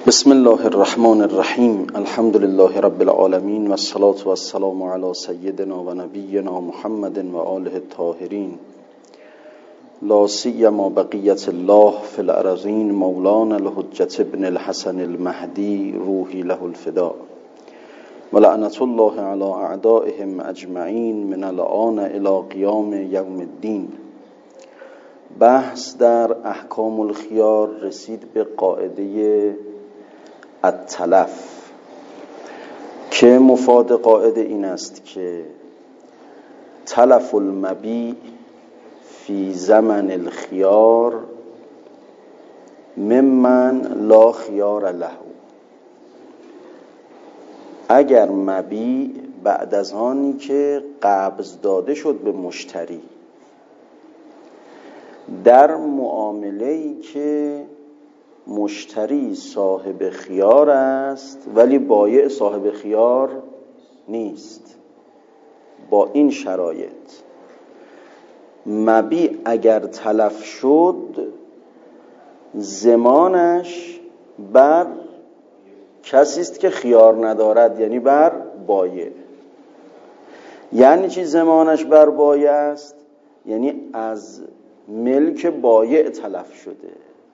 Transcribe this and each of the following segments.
بسم الله الرحمن الرحیم. الحمد لله رب العالمین و الصلاة و السلام علی سیدنا و نبینا محمد و آله الطاهرین. لا سیما بقیت الله فی الارضین مولانا الحجة ابن الحسن المهدی روحی له الفداء و لعنت الله علی اعدائهم اجمعین من الآن الی قیام یوم الدین. بحث در احکام الخیار رسید به قاعده التلف که مفاد قاعده این است که تلف المبیع فی زمن الخیار ممن لا خیار له. اگر مبیع بعد از آنی که قبض داده شد به مشتری در معامله‌ای که مشتری صاحب خیار است ولی بایع صاحب خیار نیست، با این شرایط مبیع اگر تلف شد ضمانش بر کسی است که خیار ندارد، یعنی بر بایع. یعنی چی ضمانش بر بایع است؟ یعنی از ملک بایع تلف شده.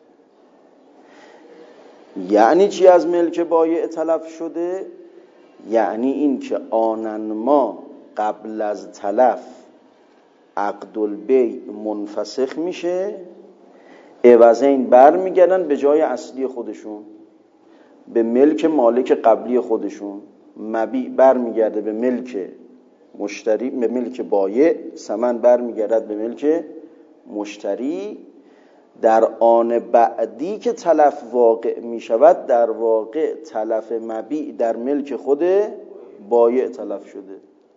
یعنی چی از ملک بایع تلف شده؟ یعنی این که آنن ما قبل از تلف عقد البیع منفسخ میشه، عوضین بر میگردن به جای اصلی خودشون، به ملک مالک قبلی خودشون. مبیع بر میگرده به ملک مشتری، به ملک بایع، ثمن بر میگردد به ملک مشتری. در آن بعدی که تلف واقع می شود، در واقع تلف مبیع در ملک خود بایع تلف شده،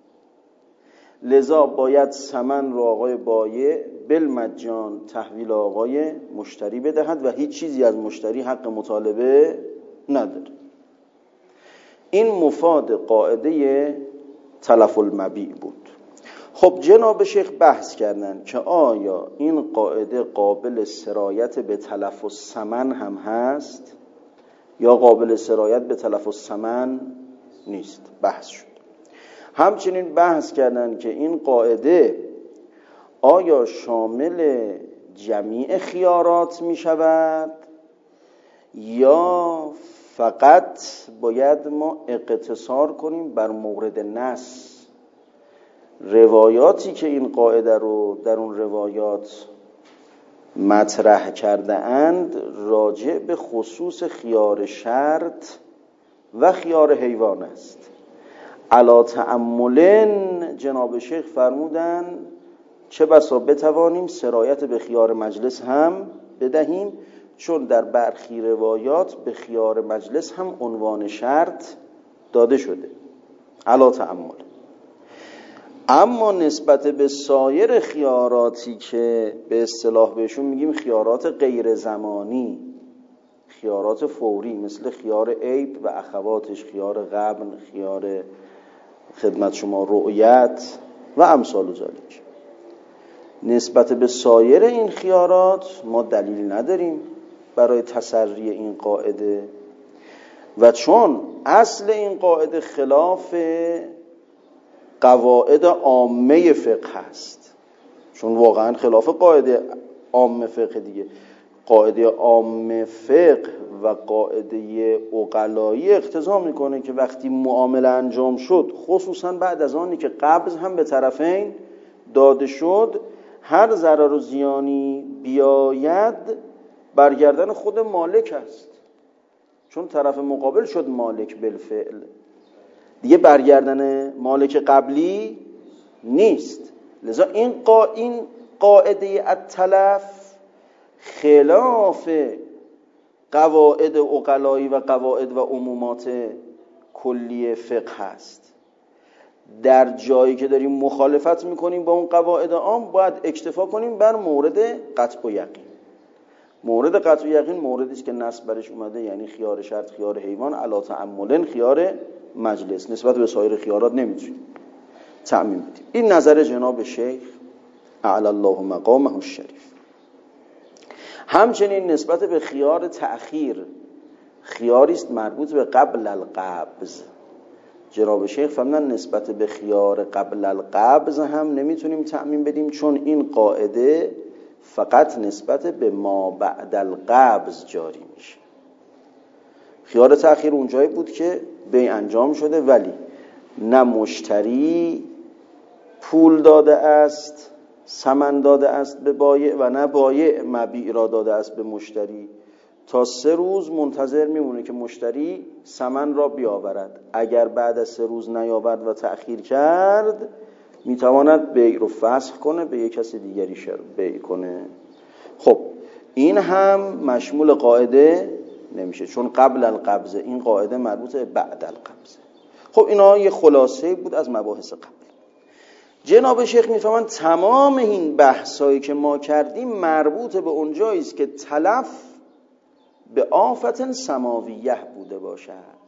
لذا باید ثمن را آقای بایع بالمجان تحویل آقای مشتری بدهد و هیچ چیزی از مشتری حق مطالبه نداره. این مفاد قاعده تلف المبیع بود. خب جناب شیخ بحث کردن که آیا این قاعده قابل سرایت به تلف الثمن هم هست یا قابل سرایت به تلف الثمن نیست. بحث شد. همچنین بحث کردن که این قاعده آیا شامل جمیع خیارات می شود یا فقط باید ما اقتصار کنیم بر مورد نص. روایاتی که این قاعده رو در اون روایات مطرح کرده اند راجع به خصوص خیار شرط و خیار حیوان است. علی تأملن جناب شیخ فرمودن چه بسا بتوانیم سرایت به خیار مجلس هم بدهیم، چون در برخی روایات به خیار مجلس هم عنوان شرط داده شده. علی تأمل. اما نسبت به سایر خیاراتی که به اصطلاح بهشون میگیم خیارات غیر زمانی، خیارات فوری، مثل خیار عیب و اخواتش، خیار غبن، خیار خدمت شما رؤیت و امثال ذالک، نسبت به سایر این خیارات ما دلیل نداریم برای تسری این قاعده، و چون اصل این قاعده خلاف قواعد عامه فقه هست، چون واقعا خلاف قاعده عامه فقه دیگه. قاعده عامه فقه و قاعده عقلایی اقتضا میکنه که وقتی معامله انجام شد، خصوصا بعد از آنی که قبض هم به طرفین داده شد، هر ضرر و زیانی بیاید برگردن خود مالک است، چون طرف مقابل شد مالک بالفعل، دیگه برگردن مالک قبلی نیست. لذا این قاعده التلف خلاف قواعد عقلایی و قواعد و عمومات کلی فقه است. در جایی که داریم مخالفت میکنیم با اون قواعد عام، باید اکتفا کنیم بر مورد قطع و یقین. مورد قطع و یقین موردی است که نص برش اومده، یعنی خیار شرط، خیار حیوان، علی تأملن خیار مجلس. نسبت به سایر خیارات نمیتونیم تعمیم بدیم. این نظر جناب شیخ اعلی الله مقامه الشریف. همچنین نسبت به خیار تأخیر، خیاری است مربوط به قبل القبض. جناب شیخ فرمودن نسبت به خیار قبل القبض هم نمیتونیم تعمیم بدیم، چون این قاعده فقط نسبت به ما بعد القبض جاری میشه. خیار تأخیر اونجایی بود که بیع انجام شده ولی نه مشتری پول داده است، ثمن داده است به بایع و نه بایع مبیع را داده است به مشتری. تا 3 روز منتظر میمونه که مشتری ثمن را بیاورد. اگر بعد از 3 روز نیاورد و تأخیر کرد، میتواند بیع رو فسخ کنه، به یک کسی دیگری بیع کنه. خب این هم مشمول قاعده نمیشه، چون قبل القبض، این قاعده مربوط به بعد القبض. خب اینا یه خلاصه بود از مباحث قبل. جناب شیخ میفهمند تمام این بحثایی که ما کردیم مربوط به اونجایی است که تلف به آفت سماویه بوده باشد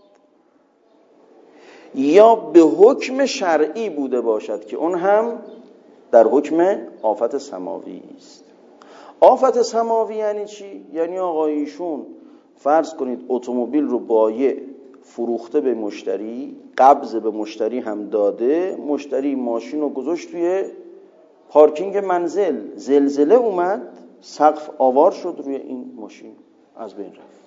یا به حکم شرعی بوده باشد که اون هم در حکم آفت سماوی است. آفت سماوی یعنی چی؟ یعنی آقایشون فرض کنید اتومبیل رو بایع فروخته به مشتری، قبض به مشتری هم داده، مشتری ماشین رو گذاشت توی پارکینگ منزل، زلزله اومد، سقف آوار شد روی این ماشین، از بین رفت.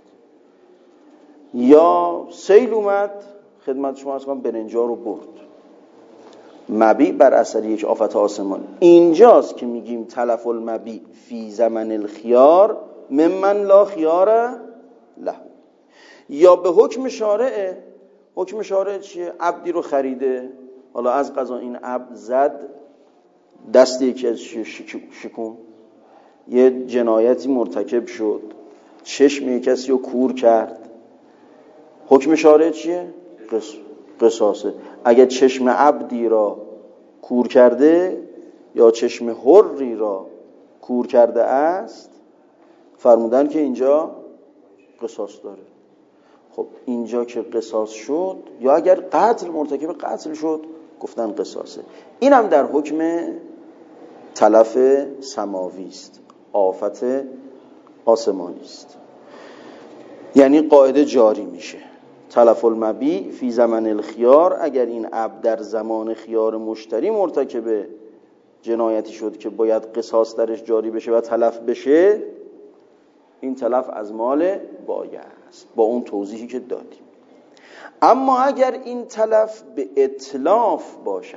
یا سیل اومد، خدمت شما عرض کنم، برنجا رو برد. مبیع بر اثر یک آفت آسمان. اینجاست که میگیم تلف المبیع فی زمن الخیار ممن لا خیار له. یا به حکم شارع. حکم شارع چیه؟ عبدی رو خریده، حالا از قضا این عبد زد دست یکی از شکون، یه جنایتی مرتکب شد، چشم یک کسی رو کور کرد. حکم شارع چیه؟ قصاصه. اگر چشم عبدی را کور کرده یا چشم حری را کور کرده است، فرمودن که اینجا قصاص داره. خب اینجا که قصاص شد، یا اگر قتل مرتکب قتل شد، گفتن قصاصه. این هم در حکم تلف سماوی است، آفت آسمانی است. یعنی قاعده جاری میشه تلف المبیع فی زمن الخیار. اگر این عبد در زمان خیار مشتری مرتکب جنایتی شد که باید قصاص درش جاری بشه و تلف بشه، این تلف از مال بایع است، با اون توضیحی که دادیم. اما اگر این تلف به اتلاف باشد،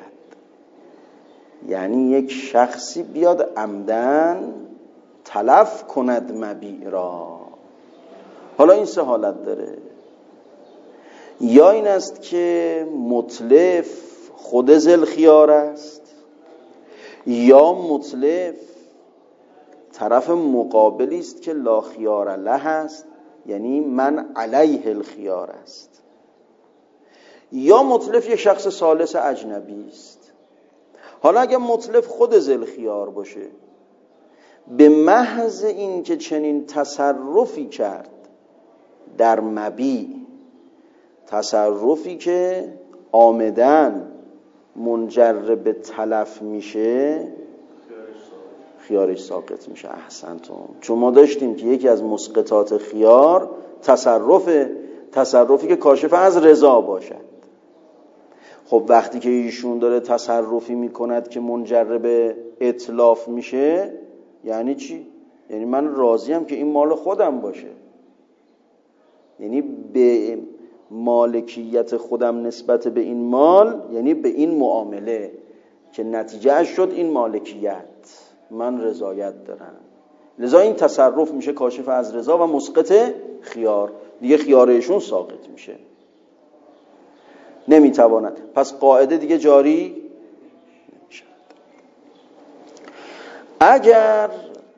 یعنی یک شخصی بیاد عمدن تلف کند مبیع را، حالا این 3 حالت داره. یا این است که متلف خود ذل خیار است، یا متلف طرف مقابلی است که لا خیار له است، یعنی من علیه الخیار است، یا متلف یک شخص ثالث اجنبی است. حالا اگر متلف خود ذل خیار باشه، به محض این که چنین تصرفی کرد در مبیع، تصرفی که عامداً منجر به تلف میشه، خیارش ساقط میشه. احسنتم. چون ما داشتیم که یکی از مسقطات خیار تصرفی که کاشف از رضا باشد. خب وقتی که ایشون داره تصرفی میکند که منجر به اتلاف میشه، یعنی چی؟ یعنی من راضیم که این مال خودم باشه، یعنی به مالکیت خودم نسبت به این مال، یعنی به این معامله که نتیجه اش شد این مالکیت، من رضایت دارم. لذا این تصرف میشه کاشف از رضا و مسقط خیار، دیگه خیارشون ساقط میشه، نمیتواند. پس قاعده دیگه جاری نمیشه. اگر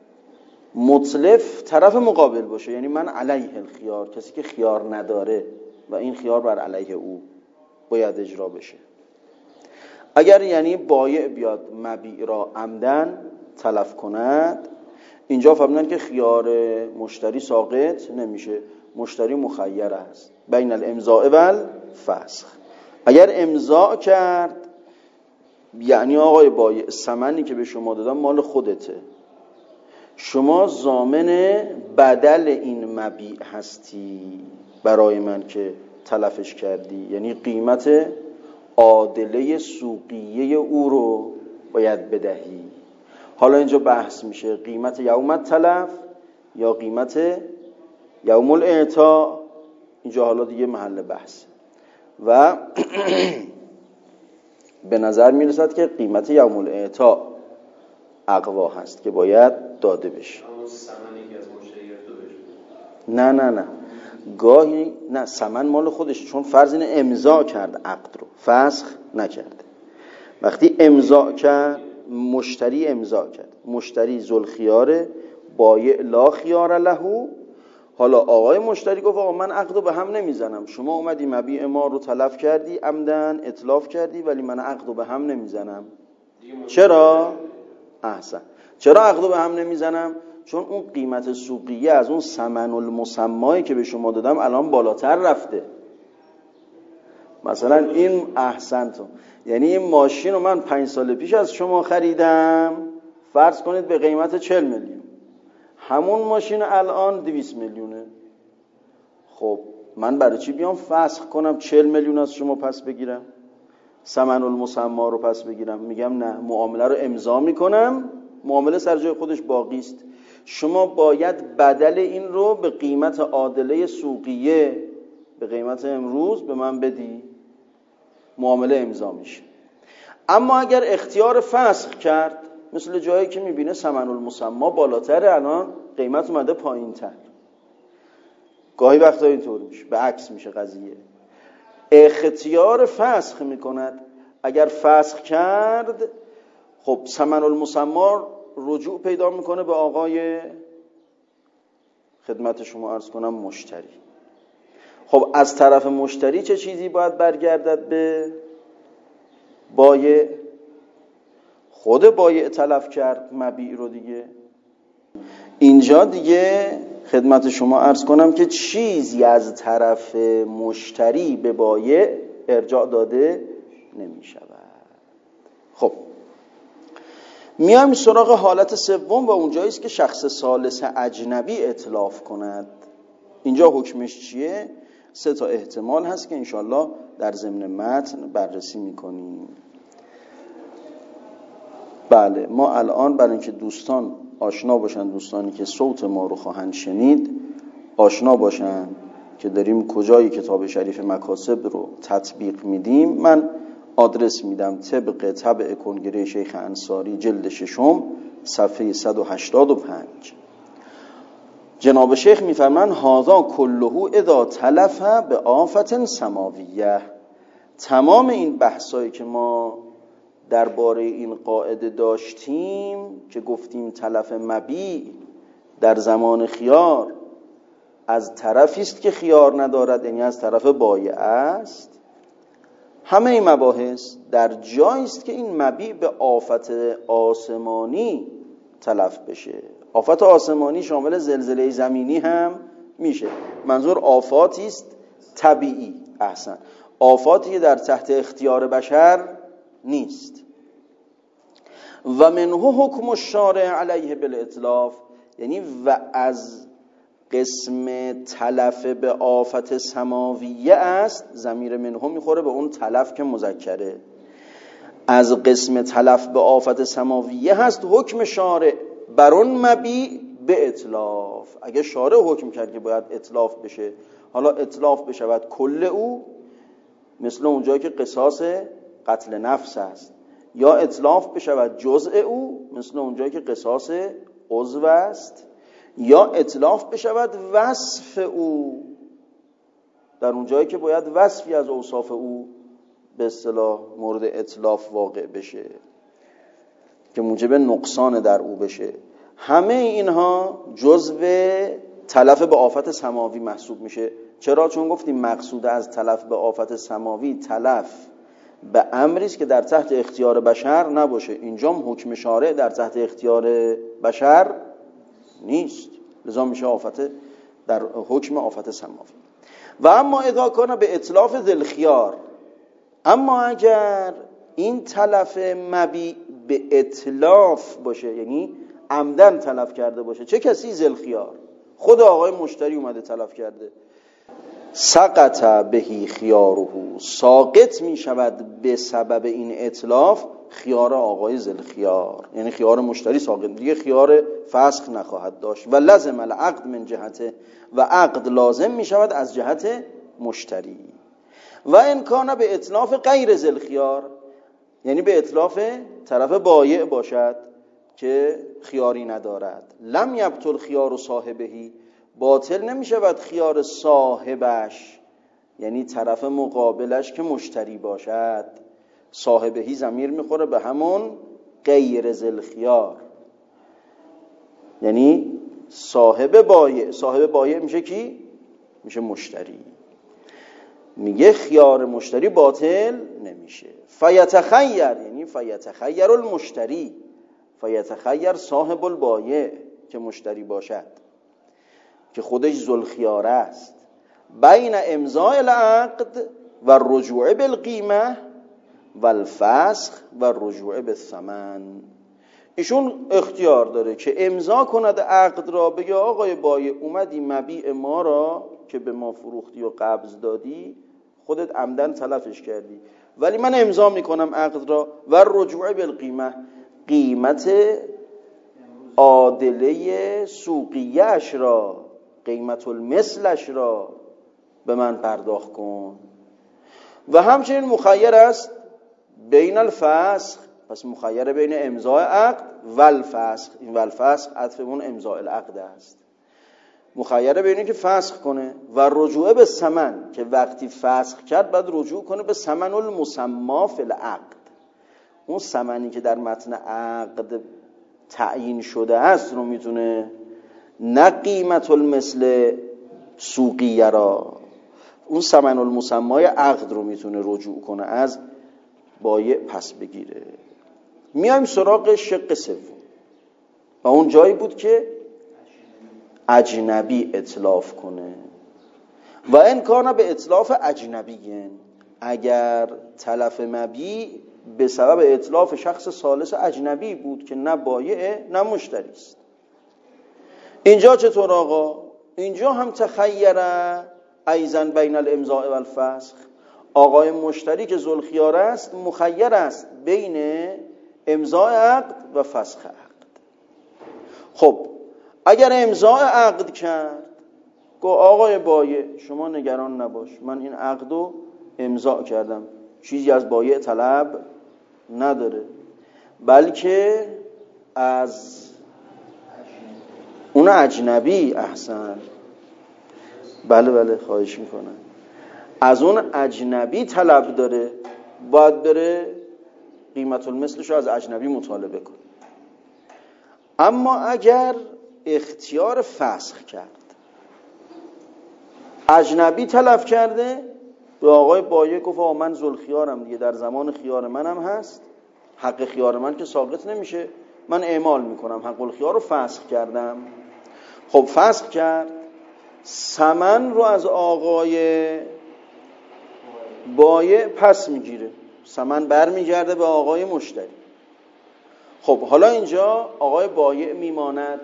متلف طرف مقابل باشه، یعنی من علیه الخیار، کسی که خیار نداره و این خیار بر علیه او باید اجرا بشه. اگر یعنی بایع بیاد مبیع را عمدن تلف کند، اینجا فهمیدن که خیار مشتری ساقط نمیشه، مشتری مخیر است بین الامضاء و الفسخ. اگر امضاء کرد، یعنی آقای بایع ثمنی که به شما دادم مال خودته، شما ضامن بدل این مبیع هستی، برای من که تلفش کردی، یعنی قیمت عادله سوقیه او رو باید بدهی. حالا اینجا بحث میشه قیمت یوم التلف یا قیمت یوم الاعطا، اینجا حالا دیگه محل بحث و به نظر میرسد که قیمت یوم الاعطا اقوا هست که باید داده بشه. نه گاهی نه، ثمن مال خودش، چون فرض اینه امضا کرد عقد رو، فسخ نکرده. وقتی امضا کرد، مشتری امضا کرد، مشتری ذوالخیاره، بایع لا خیار له. حالا آقای مشتری گفت آقا من عقد رو به هم نمیزنم، شما اومدی مبیع ما رو تلف کردی، عمدن اتلاف کردی، ولی من عقد رو به هم نمیزنم. چرا؟ احسن. چرا عقد رو به هم نمیزنم؟ چون اون قیمت سوقیه از اون ثمن المسمایی که به شما دادم الان بالاتر رفته. مثلا این احسنتون، یعنی این ماشین رو من 5 سال پیش از شما خریدم، فرض کنید به قیمت 40 میلیون، همون ماشین الان 200 میلیونه. خب من برای چی بیام فسخ کنم 40 میلیون از شما پس بگیرم، ثمن المسما رو پس بگیرم؟ میگم نه، معامله رو امضا میکنم، معامله سر جای خودش باقی است. شما باید بدل این رو به قیمت عادله سوقیه، به قیمت امروز به من بدی، معامله امضا میشه. اما اگر اختیار فسخ کرد، مثل جایی که میبینه ثمن المسما بالاتره، الان قیمت اومده پایین تر، گاهی وقتا اینطور میشه، به عکس میشه قضیه، اختیار فسخ میکند. اگر فسخ کرد، خب ثمن المسما رجوع پیدا میکنه به آقای، خدمت شما عرض کنم، مشتری. خب از طرف مشتری چه چیزی باید برگردد به بایع؟ خود بایع تلف کرد مبیع رو دیگه. اینجا دیگه خدمت شما عرض کنم که چیزی از طرف مشتری به بایع ارجاع داده نمی شود. خب میایم سراغ حالت سوم و اونجایی است که شخص ثالث اجنبی اتلاف کند. اینجا حکمش چیه؟ 3 تا احتمال هست که انشالله در ضمن متن بررسی میکنیم. بله، ما الان برای اینکه دوستان آشنا باشن، دوستانی که صوت ما رو خواهند شنید آشنا باشن که داریم کجای کتاب شریف مکاسب رو تطبیق میدیم، من آدرس میدم طبق طبع کنگره شیخ انصاری جلد 6 صفحه 185. جناب شیخ میفرمان هذا کله اذا تلف به آفت سماویه. تمام این بحثایی که ما درباره این قاعده داشتیم که گفتیم تلف مبیع در زمان خیار از طرفی است که خیار ندارد، یعنی از طرف بایع است، همه این مباحث در جایی است که این مبیع به آفت آسمانی تلف بشه. آفت آسمانی شامل زلزله زمینی هم میشه. منظور آفاتی است طبیعی. احسن، آفاتی که در تحت اختیار بشر نیست. و منه حکم الشارع علیه بالاتلاف، یعنی و از قسم تلف به آفت سماویه است. ضمیر منه میخوره به اون تلف که مذکره. از قسم تلف به آفت سماویه هست حکم شارع بر اون مبیع به اتلاف. اگه شارع حکم کرد که باید اتلاف بشه، حالا اتلاف بشود کل او، مثل اونجایی که قصاص قتل نفس است، یا اتلاف بشود جزء او، مثل اونجایی که قصاص عضو است، یا اتلاف بشود وصف او، در اونجایی که باید وصفی از اوصاف او به اصطلاح مورد اتلاف واقع بشه که موجب نقصان در او بشه. همه اینها جزء تلف به آفت سماوی محسوب میشه. چرا؟ چون گفتیم مقصود از تلف به آفت سماوی تلف به امری است که در تحت اختیار بشر نباشه. اینجا حکم شارع در تحت اختیار بشر نیست، لذا میشه آفت در حکم آفت سماوی. و اما اذا کان به اتلاف ذل خیار، اما اگر این تلف مبیع به اتلاف باشه، یعنی عمدن تلف کرده باشه، چه کسی؟ ذل خیار، خود آقای مشتری اومده تلف کرده. سقط بهی خیاره، ساقط می شود به سبب این اتلاف خیار آقای ذوالخیار، یعنی خیار مشتری ساقط، دیگه خیار فسخ نخواهد داشت. و لازم العقد من جهته، و عقد لازم می شود از جهت مشتری. و ان کان به اتلاف غیر ذوالخیار، یعنی به اتلاف طرف بایع باشد که خیاری ندارد، لم یبطل خیار صاحبهی، باطل نمی شود خیار صاحبش، یعنی طرف مقابلش که مشتری باشد. صاحبهی ضمیر میخوره به همون غیر ذوالخیار، یعنی صاحب بایع. صاحب بایع میشه کی؟ میشه مشتری. میگه خیار مشتری باطل نمیشه. فیتخیر، یعنی فیتخیر المشتری، فیتخیر صاحب البایع که مشتری باشد که خودش ذوالخیار است، بین امضاء العقد و الرجوع بالقیمه و الفسخ و الرجوع بالثمن. ایشون اختیار داره که امضا کند عقد را، بگه آقای بایع اومدی مبیع ما را که به ما فروختی و قبض دادی خودت عمدن تلفش کردی، ولی من امضا میکنم عقد را، و الرجوع بالقیمه، قیمت عادله سوقیه‌اش را، قیمت المثلش را به من پرداخت کن. و همچنین مخیر است بین الفسخ، پس مخیر بین امضاء عقد و الفسخ، این و الفسخ عطفمون امضاء العقد است، مخیر بین که فسخ کنه، و رجوع به ثمن، که وقتی فسخ کرد بعد رجوع کنه به ثمن المسما فی العقد، اون ثمنی که در متن عقد تعیین شده است رو میتونه، نه قیمت المثل سوقیه را، اون ثمن المسمای عقد رو میتونه رجوع کنه از بایع پس بگیره. میایم سراغ شق سوم و اون جایی بود که اجنبی اتلاف کنه. و ان کان به اتلاف اجنبیین، اگر تلف مبیع به سبب اتلاف شخص ثالث اجنبی بود که نه بایع نه مشتری است. اینجا چطور آقا؟ اینجا هم تخیره ایزن بین الامضاء و الفسخ، آقای مشتری که ذوالخیار است مخیر است بین امضاء عقد و فسخ عقد. خب اگر امضاء عقد کرد، گو آقای بایع شما نگران نباش، من این عقد رو امضاء کردم، چیزی از بایع طلب نداره، بلکه از اون اجنبی، احسن، بله خواهش میکنم، از اون اجنبی طلب داره، باید بره قیمت المثلش رو از اجنبی مطالبه کنه. اما اگر اختیار فسخ کرد، اجنبی تلف کرده، به آقای بایع گفت آقا من ذوالخیارم دیگه، در زمان خیار منم هست، حق خیار من که ساقط نمیشه، من اعمال میکنم حق الخیار رو فسخ کردم. خب فسخ کرد، ثمن رو از آقای بایع پس میگیره، ثمن برمیگرده به آقای مشتری. خب حالا اینجا آقای بایع میماند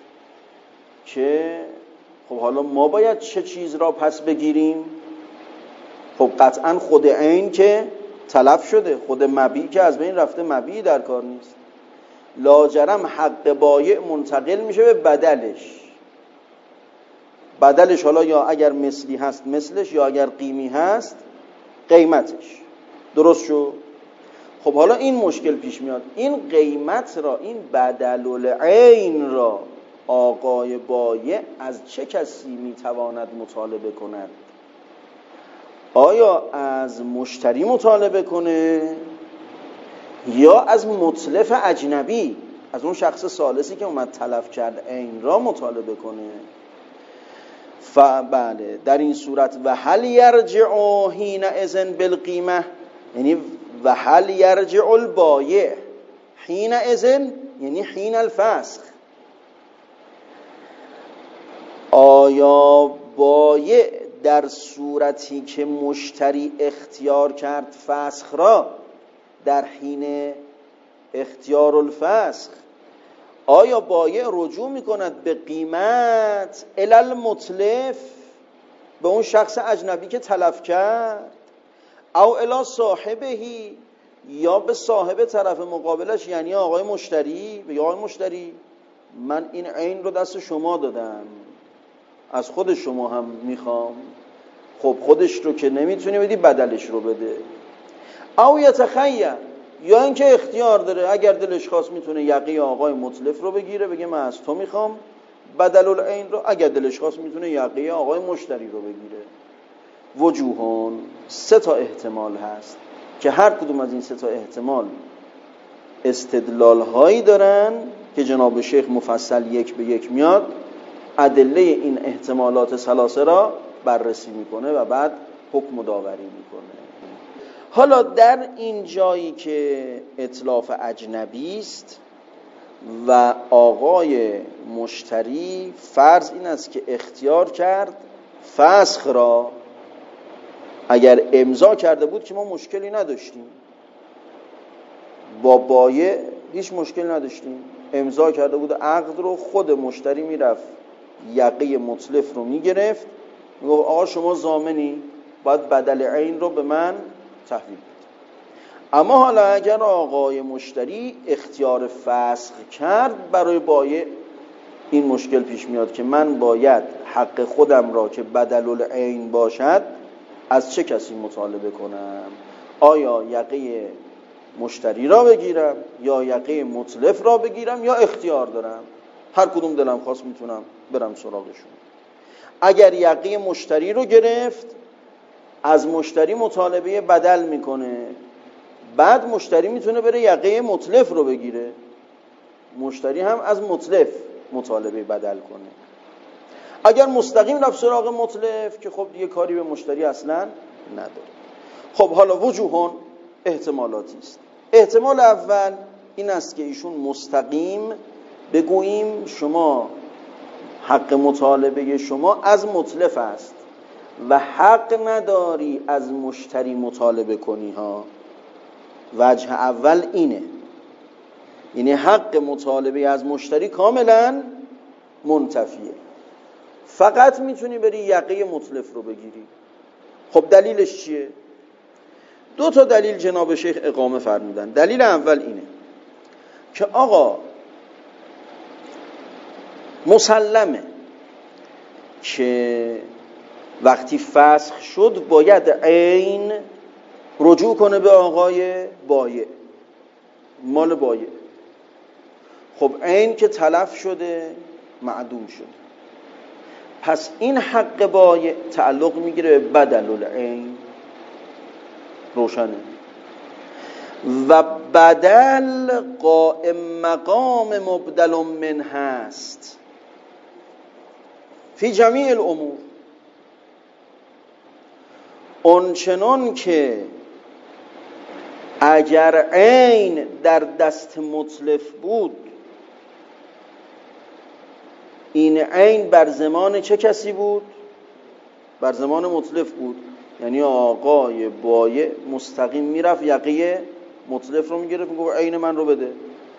که خب حالا ما باید چه چیز را پس بگیریم؟ خب قطعا خود عین که تلف شده، خود مبیع که از بین رفته، مبیع در کار نیست، لاجرم حق بایع منتقل میشه به بدلش. بدلش حالا یا اگر مثلی هست مثلش، یا اگر قیمی هست قیمتش. درست شد؟ خب حالا این مشکل پیش میاد، این قیمت را، این بدل العین را آقای بایع از چه کسی میتواند مطالبه کند؟ آیا از مشتری مطالبه کنه یا از متلف اجنبی، از اون شخص ثالثی که اومد تلف کرد عین را مطالبه کنه؟ بله، در این صورت و هل یرجع حین اذن بالقیمه، یعنی و هل یرجع البایع حین اذن، یعنی حین الفسخ، آیا بایع در صورتی که مشتری اختیار کرد فسخ را، در حین اختیار الفسخ، آیا بایع رجوع میکند به قیمت الی المتلف، به اون شخص اجنبی که تلف کرد، او الی صاحبهی، یا به صاحب طرف مقابلش، یعنی آقای مشتری، به آقای مشتری من این عین رو دست شما دادم، از خود شما هم میخوام. خب خودش رو که نمیتونی بدی، بدلش رو بده. او یتخیر، یا اینکه اختیار داره، اگر دلش خواست میتونه یقه آقای متلف رو بگیره، بگه من از تو میخوام بدل العین رو. اگر دلش خواست میتونه یقه آقای مشتری رو بگیره. وجوهون، 3 تا احتمال هست که هر کدوم از این 3 تا احتمال استدلال هایی دارن که جناب شیخ مفصل 1 به 1 میاد ادله این احتمالات ثلاثه را بررسی میکنه و بعد حکم داوری میکنه. حالا در این جایی که اتلاف اجنبی است و آقای مشتری فرض این است که اختیار کرد فسخ را، اگر امضا کرده بود که ما مشکلی نداشتیم، با بایع هیچ مشکل نداشتیم، امضا کرده بود عقد رو، خود مشتری میرفت یقه متلف رو میگرفت، میگفت آقا شما ضامنی، باید بدل عین رو به من تحویل بدید. اما حالا اگر آقای مشتری اختیار فسخ کرد، برای بایع این مشکل پیش میاد که من باید حق خودم را که بدل العین باشد از چه کسی مطالبه کنم؟ آیا یقه مشتری را بگیرم یا یقه متلف را بگیرم، یا اختیار دارم هر کدوم دلم خواست میتونم برم سراغشون. اگر یقه مشتری رو گرفت، از مشتری مطالبه بدل میکنه، بعد مشتری میتونه بره یقه متلف رو بگیره، مشتری هم از متلف مطالبه بدل کنه. اگر مستقیم رفت سراغ متلف که خب دیگه کاری به مشتری اصلا نداره. خب حالا وجوهون، احتمالاتی است. احتمال اول این است که ایشون مستقیم بگوییم شما حق مطالبه شما از متلف است و حق نداری از مشتری مطالبه کنی ها. وجه اول اینه، یعنی حق مطالبه از مشتری کاملا منتفیه، فقط میتونی بری یقه متلف رو بگیری. خب دلیلش چیه؟ 2 تا دلیل جناب شیخ اقامه فرمودن. دلیل اول اینه که آقا مسلمه که وقتی فسخ شد باید عین رجوع کنه به آقای بایع، مال بایع. خب عین که تلف شده معدوم شد، پس این حق بایع تعلق میگیره به بدل العین. روشنه؟ و بدل قائم مقام مبدل من هست فی جمیع الامور. آنچنان که اگر عین در دست متلف بود، این عین بر زمان چه کسی بود؟ بر زمان متلف بود. یعنی آقای بایع مستقیم میرفت یقه متلف رو میگرفت، میگفت عین من رو بده.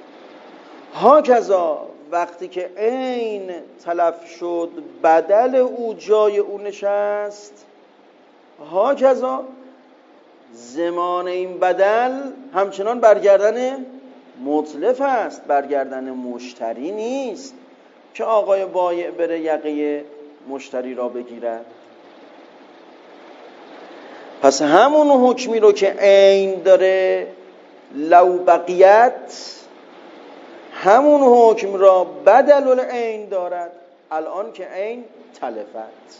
هاکذا وقتی که عین تلف شد بدل او جای او نشست، هاکذا زمان این بدل همچنان برگردن متلف است، برگردن مشتری نیست که آقای بایع بره یقه مشتری را بگیرد. پس همون حکمی رو که عین داره لو بقیت، همون حکم را بدل العین دارد الان که عین تلفت.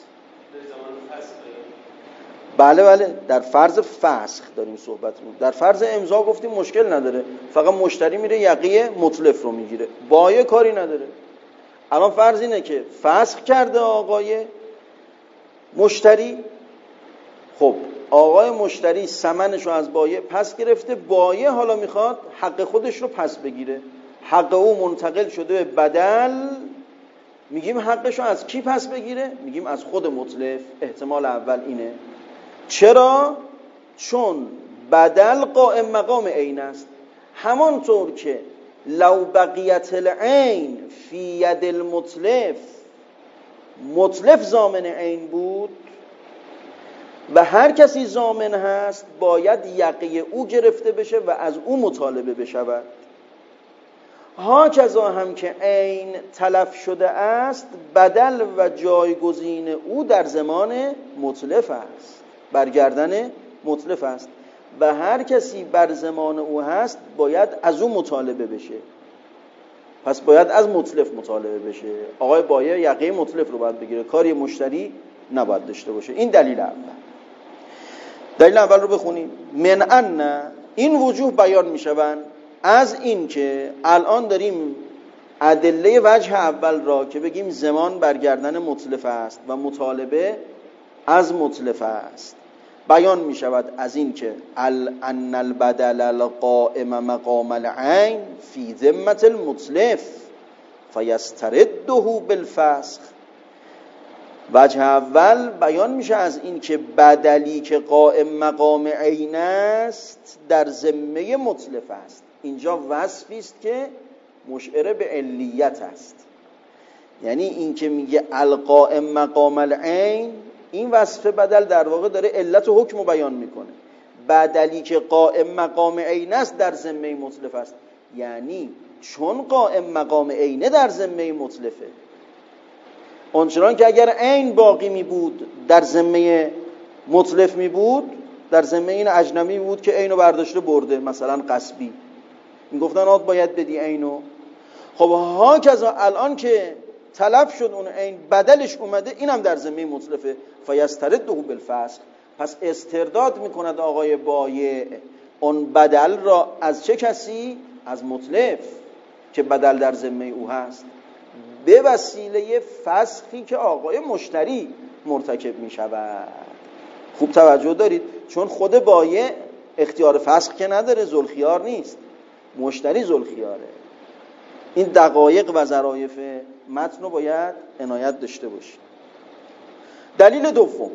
بله در فرض فسخ داریم صحبت می‌کنیم. در فرض امضا گفتیم مشکل نداره، فقط مشتری میره یقه متلف رو میگیره، بایع کاری نداره. الان فرض اینه که فسخ کرده آقای مشتری، خب آقای مشتری ثمنش رو از بایع پس گرفته، بایع حالا میخواد حق خودش رو پس بگیره، حق او منتقل شده به بدل. میگیم حقش رو از کی پس بگیره؟ میگیم از خود متلف. احتمال اول اینه. چرا؟ چون بدل قائم مقام عین است. همانطور که لو بقیت العین فی ید المتلف، متلف ضامن عین بود، و هر کسی ضامن هست باید یقه او گرفته بشه و از او مطالبه بشود. هاکذا هم که عین تلف شده است، بدل و جایگزین او در زمان متلف است، برگردن متلف است و هر کسی بر زمان او هست باید از او مطالبه بشه. پس باید از متلف مطالبه بشه. آقای بایع یقه متلف رو باید بگیره، کاری مشتری نباید داشته باشه. این دلیل اول. دلیل اول رو بخونیم. من ان، این وجوه بیان میشوند از این که الان داریم ادله وجه اول را که بگیم زمان برگردن متلف است و مطالبه از متلف است بیان می شود از این که ان البدل القائم مقام العین فی ذمة المتلف فیسترده بالفسخ. وجه اول بیان میشه از این که بدلی که قائم مقام عین است در ذمه متلف است. اینجا وصفی است که مشعر به علیت است، یعنی این که میگه القائم مقام العین، این وصف بدل در واقع داره علت و حکم رو بیان میکنه. بدلی که قائم مقام عین است در ذمه متلف است، یعنی چون قائم مقام عینه در ذمه متلفه، اونچنان که اگر عین باقی می بود در ذمه متلف می بود، در ذمه این اجنبی بود که عینو برداشته برده، مثلا غصبی، این گفتن آد باید بدی عینو. خب ها کذا الان که تلف شد اون عین بدلش اومده، اینم در ذمه متلفه، فیسترده بالفسخ. پس استرداد میکند آقای بایع اون بدل را از چه کسی؟ از متلف که بدل در ذمه او هست، به وسیله فسخی که آقای مشتری مرتکب می شود. خوب توجه دارید، چون خود بایع اختیار فسخ که نداره، ذوالخیار نیست، مشتری ذوالخیاره. این دقایق و ظرایف متن رو باید عنایت داشته باشید. دلیل دوم،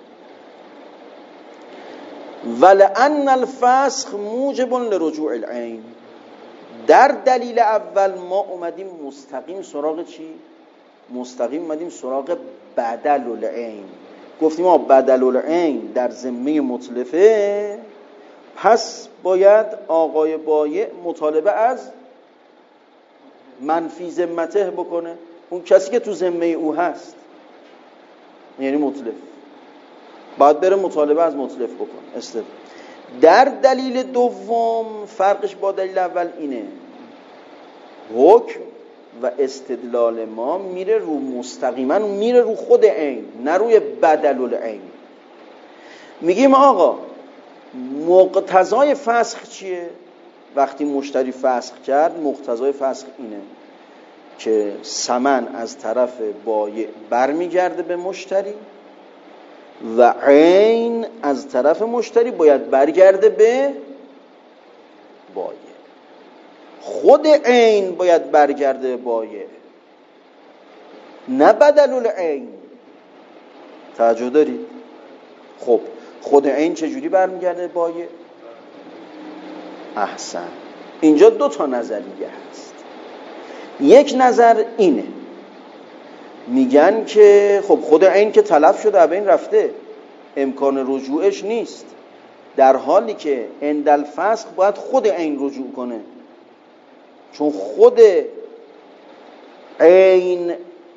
ولأن الفسخ موجب لرجوع العین. در دلیل اول ما اومدیم مستقیم سراغ چی؟ مستقیم اومدیم سراغ بدل العین. گفتیم بدل العین در ذمه متلفه، پس باید آقای بایع مطالبه از منفی ذمته بکنه، اون کسی که تو ذمه او هست، یعنی متلف، باید بره مطالبه از متلف بکنه. در دلیل دوم فرقش با دلیل اول اینه، حکم و استدلال ما میره رو مستقیما میره رو خود عین، نه روی بدل العین. میگیم آقا مقتضای فسخ چیه؟ وقتی مشتری فسخ کرد، مقتضای فسخ اینه که ثمن از طرف بایع برمیگرده به مشتری و عین از طرف مشتری باید برگرده به بایع. خود عین باید برگرده به بایع، نه بدل العین. توجه دارید؟ خب خود عین چجوری برمیگرده به بایع؟ احسن. اینجا دو تا نظریه هست. یک نظر اینه، میگن که خب خود عین که تلف شده از بین رفته، امکان رجوعش نیست، در حالی که عند الفسخ باید خود عین رجوع کنه، چون خود عین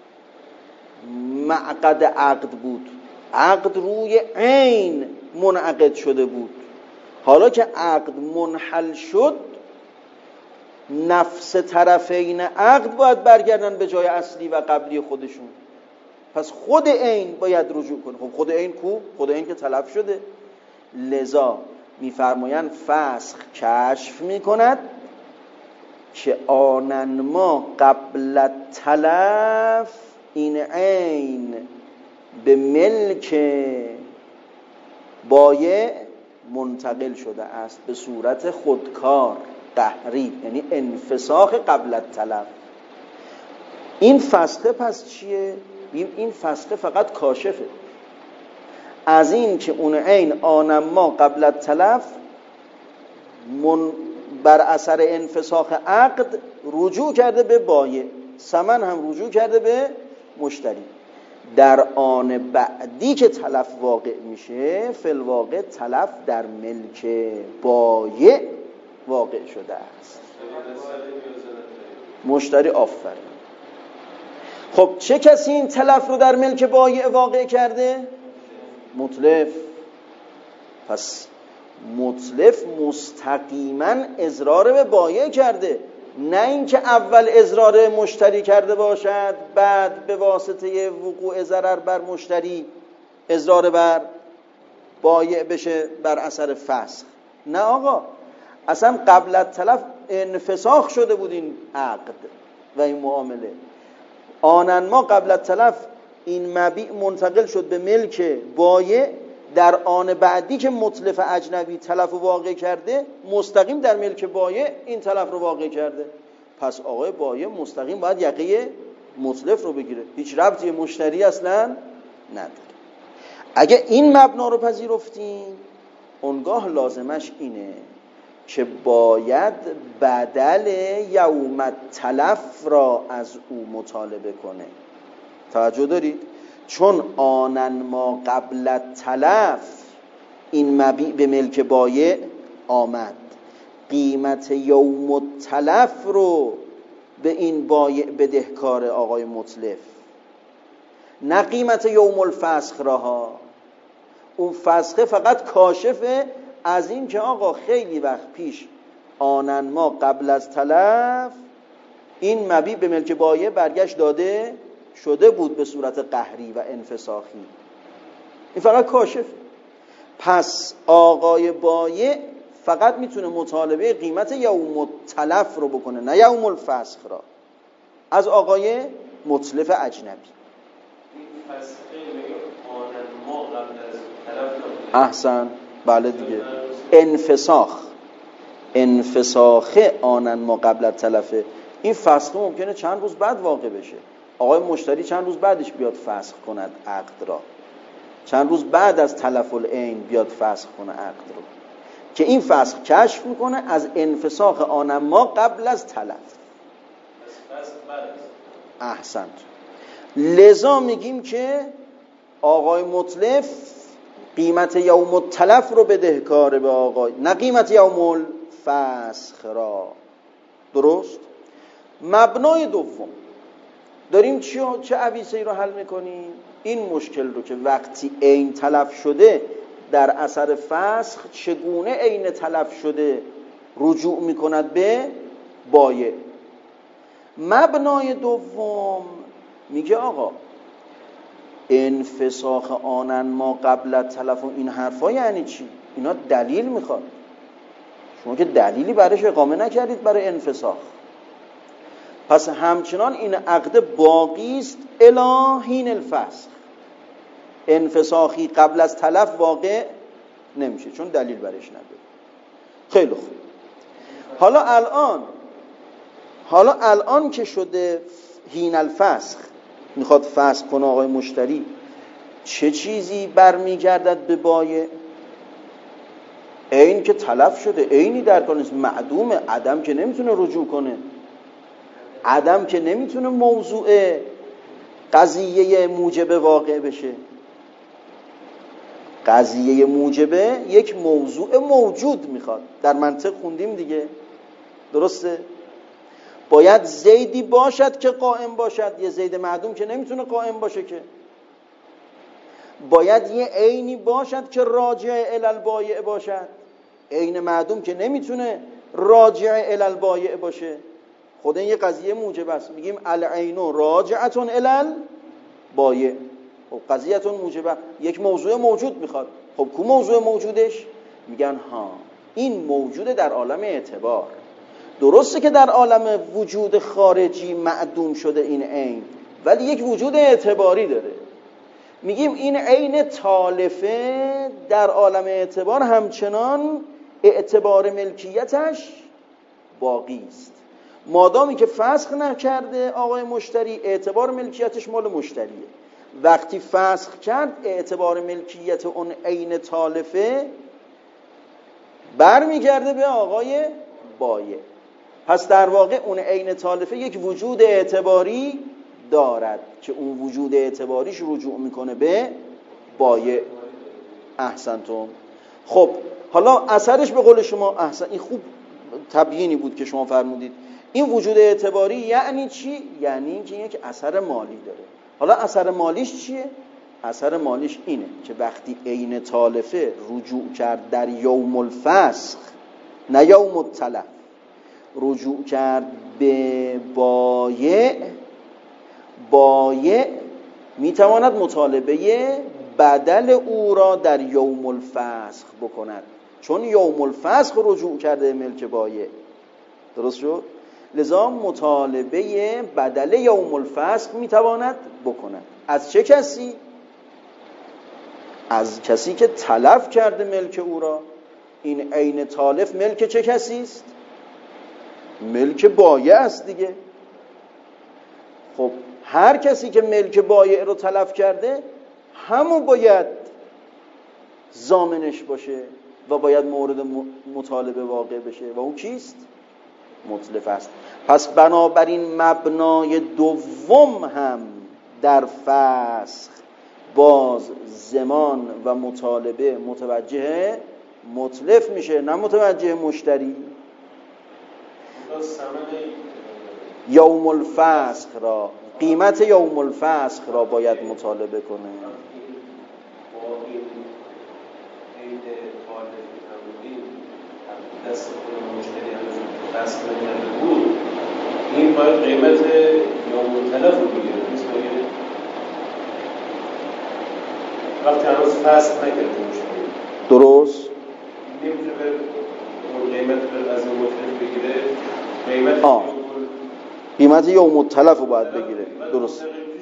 معقد عقد بود، عقد روی عین منعقد شده بود. حالا که عقد منحل شد، نفس طرفین عقد باید برگردن به جای اصلی و قبلی خودشون، پس خود عین باید رجوع کنه. خب خود عین کو؟ خود عین که تلف شده. لذا میفرمایند فسخ کشف میکند که آنن ما قبل تلف این عین به ملک بایع منتقل شده است به صورت خودکار قهری، یعنی انفساخ قبل التلف. این فسخه پس چیه؟ این فسخه فقط کاشفه از این که اون عین آنما قبل التلف بر اثر انفساخ عقد رجوع کرده به بایع، ثمن هم رجوع کرده به مشتری. در آن بعدی که تلف واقع میشه، فی الواقع تلف در ملک بایع واقع شده است. مشتری آفرین. خب چه کسی این تلف رو در ملک بایع واقع کرده؟ متلف. پس متلف مستقیما اضرار به بایع کرده، نه اینکه اول اضرار مشتری کرده باشد بعد به واسطه وقوع ضرر بر مشتری اضرار بر بایع بشه بر اثر فسخ. نه آقا، اصلا قبل از تلف انفساخ شده بود این عقد و این معامله. آنن ما قبل از تلف این مبیع منتقل شد به ملک بایع، در آن بعدی که متلف اجنبی تلف رو واقع کرده مستقیم در ملک بایع این تلف رو واقع کرده. پس آقای بایع مستقیم باید یقه متلف رو بگیره، هیچ ربطی مشتری اصلا نداره. اگه این مبنا رو پذیرفتیم اونگاه لازمش اینه که باید بدل یوم التلف را از او مطالبه کنه. توجه دارید؟ چون آنن ما قبل تلف این مبیع به ملک بایع آمد، قیمت یوم التلف رو به این بایع بدهکار آقای متلف، نه قیمت یوم الفسخ راها. اون فسخه فقط کاشفه از این که آقا خیلی وقت پیش آنن ما قبل از تلف این مبیع به ملک بایع برگشت داده شده بود به صورت قهری و انفساخی. این فقط کاشفه. پس آقای بایع فقط میتونه مطالبه قیمت یوم التلف رو بکنه، نه یوم الفسخ را، از آقای متلف اجنبی. این فسخه آنن ما قبل از تلف. احسن، بله دیگه. انفساخ آنن ما قبل از تلفه. این فسخه ممکنه چند روز بعد واقع بشه. آقای مشتری چند روز بعدش بیاد فسخ کند عقد را، چند روز بعد از تلف العین بیاد فسخ کنه عقد رو، که این فسخ کشف میکنه از انفساخ آنن ما قبل از تلف. احسنت. لذا میگیم که آقای متلف قیمت یوم التلف رو بدهکاره به آقای، نه قیمت یوم الفسخ را. درست؟ مبنای دوم داریم چه عویصه‌ای رو حل میکنیم؟ این مشکل رو که وقتی عین تلف شده در اثر فسخ چگونه عین تلف شده رجوع میکند به بایع. مبنای دوم میگه آقا انفساخ آنن ما قبل تلف و این حرفا یعنی چی؟ اینا دلیل میخواد. شما که دلیلی برایش اقامه نکردید برای انفساخ. پس همچنان این عقد باقی است الی حین الفسخ. انفساخی قبل از تلف واقع نمیشه چون دلیل برایش نداره. خیلی خوب. حالا الان که شده حین الفسخ، میخواد فسخ کنه آقای مشتری، چه چیزی برمیگردد به بایع؟ عین که تلف شده، عینی در کار نیست، معدومه. عدم که نمیتونه رجوع کنه، عدم که نمیتونه موضوع قضیه موجبه واقع بشه. قضیه موجبه یک موضوع موجود میخواد. در منطق خوندیم دیگه، درسته؟ باید زیدی باشد که قائم باشد، یه زید معدوم که نمیتونه قائم باشه که. باید یه عینی باشد که راجع الی البایع باشد، عین معدوم که نمیتونه راجع الی البایع باشه. خود این یه قضیه موجب است. میگیم العین راجعتون الی البایع. خب قضیه‌تون موجبه، یک موضوع موجود میخواد. خب کو موضوع موجودش؟ میگن ها این موجود در عالم اعتبار. درسته که در عالم وجود خارجی معدوم شده این عین، ولی یک وجود اعتباری داره. میگیم این عین تالفه در عالم اعتبار همچنان اعتبار ملکیتش باقی است. مادامی که فسخ نکرده آقای مشتری، اعتبار ملکیتش مال مشتریه. وقتی فسخ کرد اعتبار ملکیت اون عین تالفه برمیگرده به آقای بایع. پس در واقع اون عین تالفه یک وجود اعتباری دارد که اون وجود اعتباریش رجوع میکنه به بایع. احسنتم. خب حالا اثرش به قول شما احسن، این خوب تبیینی بود که شما فرمودید. این وجود اعتباری یعنی چی؟ یعنی که یک اثر مالی داره. حالا اثر مالیش چیه؟ اثر مالیش اینه که وقتی عین تالفه رجوع کرد در یوم الفسخ، نه یوم التلف، رجوع کرد به بایع، بایع میتواند مطالبه بدل او را در یوم الفسخ بکند، چون یوم الفسخ رجوع کرده ملک بایع. درست شد؟ لذا مطالبه بدل یوم الفسخ میتواند بکند. از چه کسی؟ از کسی که تلف کرده ملک او را. این عین تالف ملک چه کسی است؟ ملک بایع است دیگه. خب هر کسی که ملک بایع رو تلف کرده همون باید ضامنش باشه و باید مورد مطالبه واقع بشه و اون کیست؟ متلف است. پس بنابراین مبنای دوم هم در فسخ باز زمان و مطالبه متوجه متلف میشه، نه متوجه مشتری. یوم الفسخ را، قیمت یوم الفسخ را باید مطالبه کنه. این باید قیمت یوم التلف رو بگیره. وقتی هنوز فسخ نکرده مشتری، درست؟ نمیتونه به قیمت از یوم التلف بگیره. قیمت یوم التلف رو باید بگیره. درست.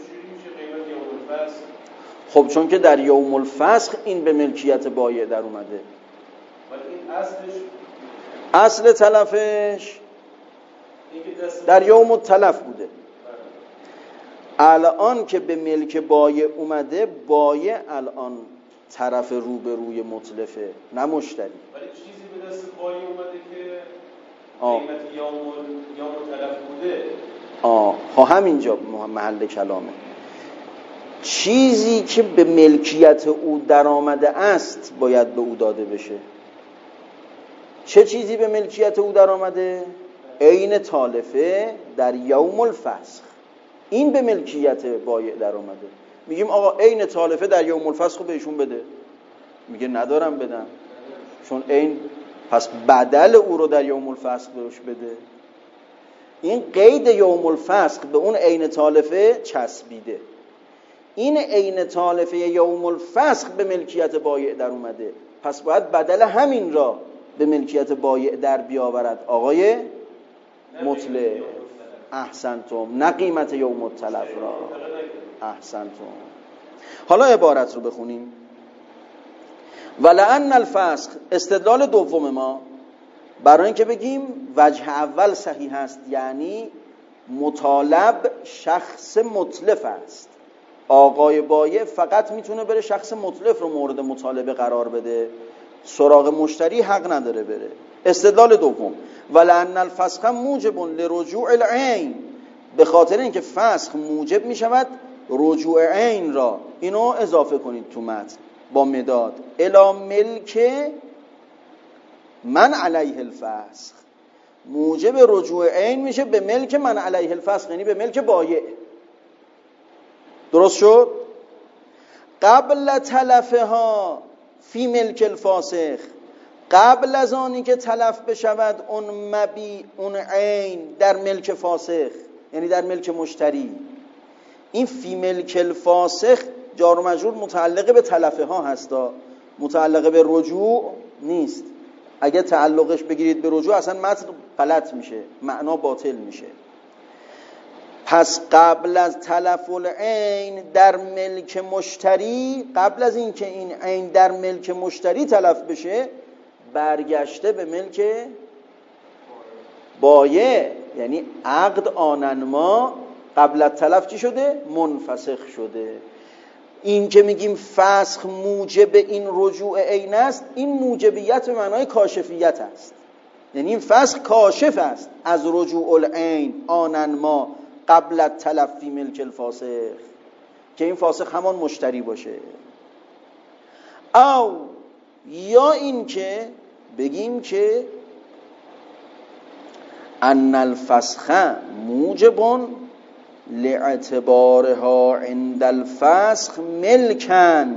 خب چون که در یوم الفسخ این به ملکیت بایع در اومده. اصل تلفش در یوم التلف بوده. الان که به ملک بایع اومده، بایع الان طرف روبروی متلفه، نه مشتری. ولی چیزی به دست بایع اومده که قیمت یوم التلف بوده. همینجا محل کلامه. چیزی که به ملکیت او در آمده است باید به او داده بشه. چه چیزی به ملکیت او در آمده؟ عین تالفه در یوم الفسخ. این به ملکیت بایع در آمده. میگیم آقا عین تالفه در یوم الفسخ رو بهشون بده. میگه ندارم بدم، چون عین، پس بدل او رو در یوم الفسخ بهش بده. این قید یوم الفسخ به اون عین تالفه چسبیده. این عین تالفه یوم الفسخ به ملکیت بایع در اومده، پس باید بدل همین را به ملکیت بایع در بیاورد آقای مطلع. احسنتم. نه قیمت یوم التلف را. احسنتم. حالا عبارت رو بخونیم. ولأن الفسخ، استدلال دوم ما برای اینکه بگیم وجه اول صحیح است، یعنی مطالب شخص متلف است. آقای بایع فقط میتونه بره شخص متلف رو مورد مطالبه قرار بده، سراغ مشتری حق نداره بره. استدلال دوم، ولأن الفسخ موجب لرجوع العین، به خاطر اینکه فسخ موجب میشود رجوع عین را. اینو اضافه کنید تو متن با مداد الی ملک من علیه الفسخ. موجب رجوع عین میشه به ملک من علیه الفسخ، یعنی به ملک بایع. درست شد؟ قبل تلفها فی ملک الفاسخ، قبل از آنی که تلف بشود اون مبی، اون عین در ملک فاسخ، یعنی در ملک مشتری. این فی ملک الفاسخ جار و مجرور متعلق به تلفه ها هستا، متعلق به رجوع نیست. اگه تعلقش بگیرید به رجوع اصلا متن غلط میشه، معنا باطل میشه. پس قبل از تلف العین در ملک مشتری، قبل از این که این عین در ملک مشتری تلف بشه، برگشته به ملک بایع. یعنی عقد آننما قبل از تلف چی شده؟ منفسخ شده. این که میگیم فسخ موجب این رجوع عین است، این موجبیت به معنای کاشفیت است. یعنی این فسخ کاشف است از رجوع العین آننما قبل التلفی ملک الفاسخ، که این فاسخ همان مشتری باشه. او یا این که بگیم که ان الفسخ موجب لاعتبارها عند الفسخ ملکا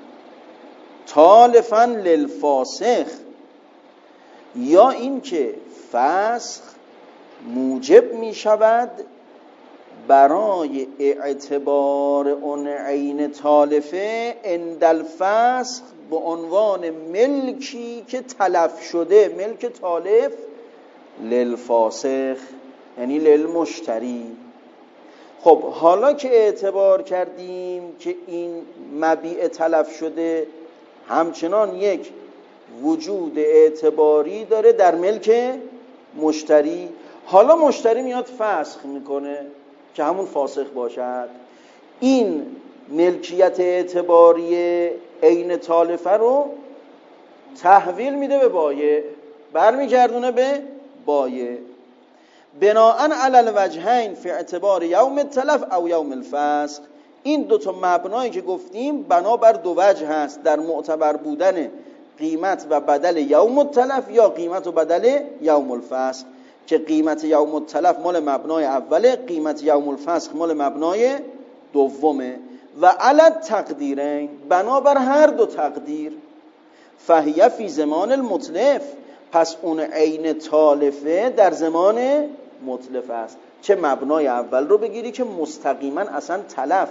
تالفا للفاسخ، یا این که فسخ موجب می شود برای اعتبار اون عین تالفه عند الفسخ به عنوان ملکی که تلف شده، ملک تالف للفاسخ یعنی للمشتری. خب حالا که اعتبار کردیم که این مبیع تلف شده همچنان یک وجود اعتباری داره در ملک مشتری، حالا مشتری میاد فسخ میکنه که همون فاسخ باشد، این ملکیت اعتباری عین تالفه رو تحویل میده به بایع، برمیگردونه به بایع. بناءً علی الوجهین فی اعتبار یوم التلف او یوم الفسخ، این دوتا مبنایی که گفتیم بنابر دو وجه هست، در معتبر بودن قیمت و بدل یوم التلف یا قیمت و بدل یوم الفسخ، که قیمت یوم التلف مال مبنای اوله، قیمت یوم الفسخ مال مبنای دومه. و علی التقدیرین، بنابر هر دو تقدیر، فهیه فی زمان المتلف، پس اون عین تالفه در زمان متلف است. چه مبنای اول رو بگیری که مستقیما اصلا تلف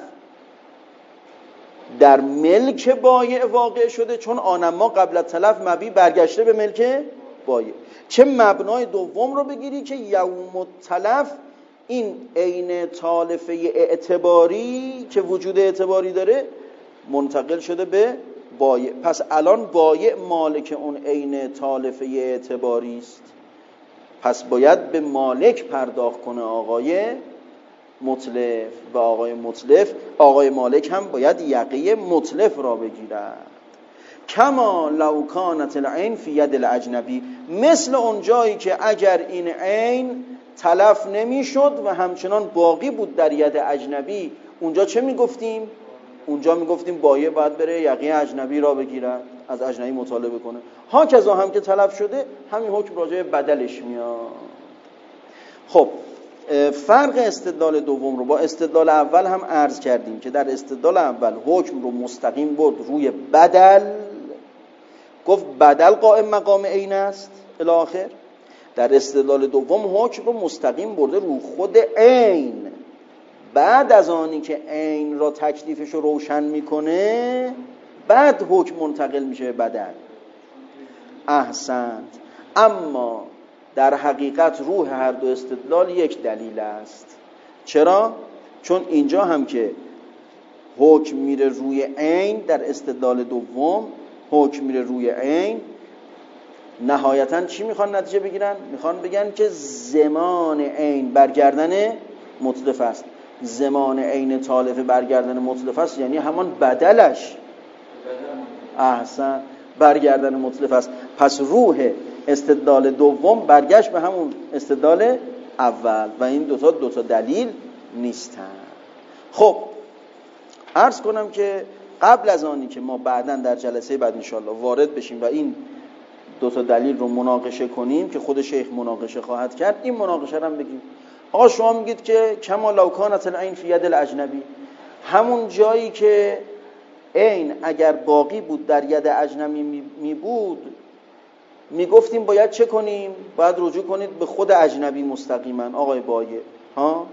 در ملک بایع واقع شده، چون آنما قبل تلف مبیع برگشته به ملک بایع، چه مبنای دوم رو بگیری که یوم التلف این عین تالفه اعتباری که وجود اعتباری داره منتقل شده به بایع. پس الان بایع مالک اون عین تالفه اعتباری است، پس باید به مالک پرداخت کنه آقای متلف، و آقای مالک هم باید یقه متلف را بگیرد. کما لو کانت العین فی ید الاجنبی، مثل اون جایی که اگر این عین تلف نمیشد و همچنان باقی بود در ید اجنبی، اونجا چه میگفتیم؟ اونجا میگفتیم بایع باید بره یقه اجنبی را بگیرد، از اجنبی مطالبه کنه. ها کذا هم که تلف شده همین حکم راجع بدلش میاد. خب فرق استدلال دوم رو با استدلال اول هم عرض کردیم که در استدلال اول حکم رو مستقیم برد روی بدل، گفت بدل قائم مقام عین است الی آخر. در استدلال دوم حکم رو مستقیم برده رو خود عین، بعد از آنی که عین را تکلیفش رو روشن میکنه بعد حکم منتقل میشه به بدل. احسنت. اما در حقیقت روح هر دو استدلال یک دلیل است. چرا؟ چون اینجا هم که حکم میره روی عین، در استدلال دوم حکم میره روی عین، نهایتاً چی میخوان نتیجه بگیرن؟ میخوان بگن که زمان عین برگردن متلف است. زمان عین تالف برگردن متلف است یعنی همان بدلش. احسن، برگردن متلف است. پس روح استدلال دوم برگشت به همون استدلال اول و این دوتا دلیل نیستن. خب عرض کنم که قبل از آنی که ما بعداً در جلسه بعد انشاءالله وارد بشیم و این دوتا دلیل رو مناقشه کنیم که خود شیخ مناقشه خواهد کرد، این مناقشه رو هم بگیم. آقا شما میگید که کما لو کانت العین فی ید الاجنبی، همون جایی که عین اگر باقی بود در ید اجنبی می بود، میگفتیم باید چه کنیم؟ باید رجوع کنید به خود اجنبی مستقیما آقای بایع. ها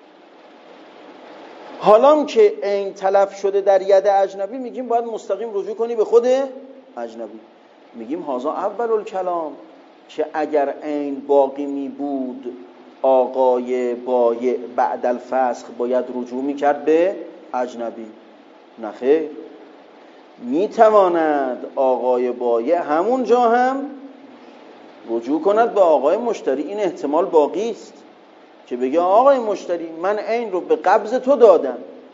حالا که عین تلف شده در ید اجنبی، میگیم باید مستقیم رجوع کنی به خود اجنبی. میگیم هذا اول الکلام، که اگر عین باقی می بود آقای بایع بعد الفسخ باید رجوع میکرد به اجنبی. نخیر، میتواند آقای بایع همون جا هم رجوع کند به آقای مشتری. این احتمال باقی است که بگه آقای مشتری من عین رو به قبض تو دادم،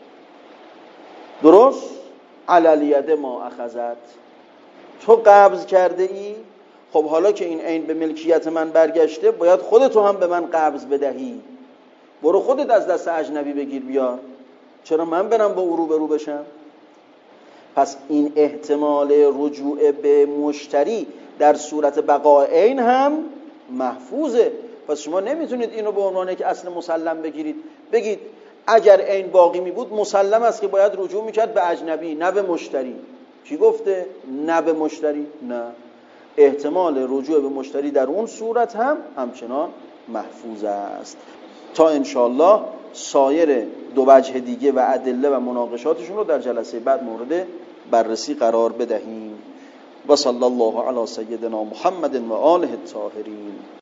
درست؟ علالید ما اخذت، تو قبض کرده ای، خب حالا که این عین به ملکیت من برگشته باید خودتو هم به من قبض بدهی. برو خودت از دست اجنبی بگیر بیار، چرا من برم با او روبرو بشم؟ پس این احتمال رجوع به مشتری در صورت بقای عین هم محفوظه. پس شما نمیتونید اینو به عنوان که اصل مسلم بگیرید، بگید اگر عین باقی می بود مسلم است که باید رجوع میکرد به اجنبی نه به مشتری. کی گفته نه به مشتری؟ نه، احتمال رجوع به مشتری در اون صورت هم همچنان محفوظ است. تا انشالله سایر دو وجه دیگه و ادله و مناقشاتشون رو در جلسه بعد مورد بررسی قرار بدهیم. و صلی الله علی سیدنا محمد و آله الطاهرین.